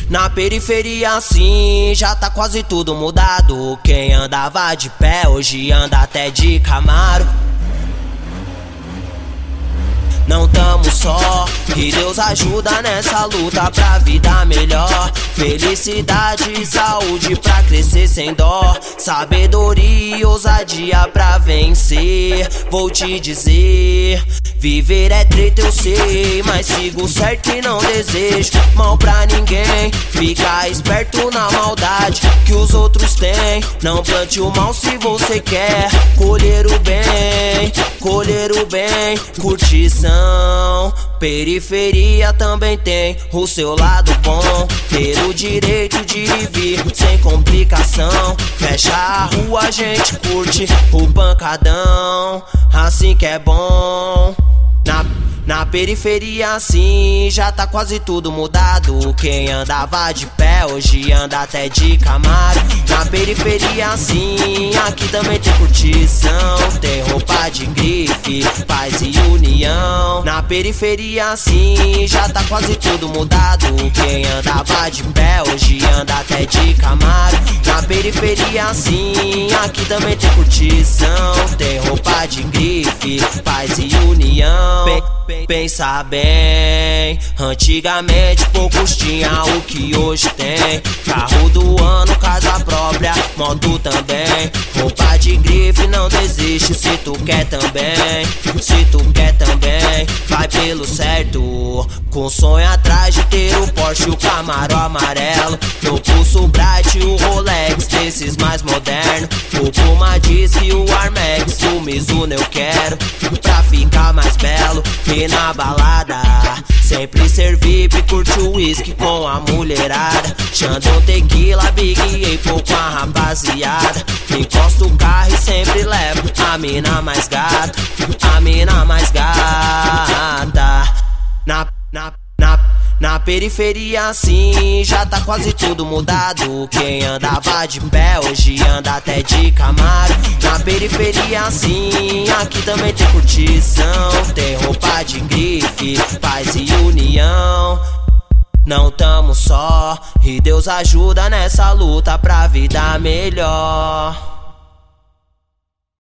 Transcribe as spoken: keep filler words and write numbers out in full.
Na periferia assim, já tá quase tudo mudado. Quem andava de pé, hoje anda até de Camaro. Não tamo só, e Deus ajuda nessa luta pra vida melhor. Felicidade e saúde pra crescer sem dó. Sabedoria e ousadia pra vencer. Vou te dizer, viver é treta eu sei, mas sigo certo e não desejo mal pra ninguém. Fica esperto na maldade que os outros têm. Não plante o mal se você quer colher o bem, colher o bem, curtição. Periferia também tem o seu lado bom. Ter o direito de vir sem complicação. Fecha a rua, a gente curte o pancadão. Assim que é bom. Na Na periferia assim, já tá quase tudo mudado. Quem andava de pé, hoje anda até de Camaro. Na periferia assim, aqui também tem curtição. Tem roupa de grife, paz e união. Na periferia assim, já tá quase tudo mudado. Quem andava de pé, hoje anda até de Camaro. Na periferia assim, aqui também tem curtição. Tem roupa de grife, paz e união. Pensa bem, antigamente poucos tinham o que hoje tem. Carro do ano, casa própria, moto também. Roupa de grife, não desiste se tu quer também. Se tu quer também, vai pelo certo. Com sonho atrás de ter o Porsche e o Camaro amarelo. No pulso o Bright e o Rolex, desses mais modernos. O Puma Disc e o Armex, o Mizuno eu quero pra ficar mais belo. E na balada, sempre ser V I P, curte o whisky com a mulherada. Xandão, tequila, Big Apple com a rapaziada. Encosto o carro e sempre levo a mina mais gata, a mina mais gata. Na, na, na Na periferia assim, já tá quase tudo mudado. Quem andava de pé, hoje anda até de Camaro. Na periferia assim, aqui também tem curtição. Tem roupa de grife, paz e união. Não tamo só, e Deus ajuda nessa luta pra vida melhor.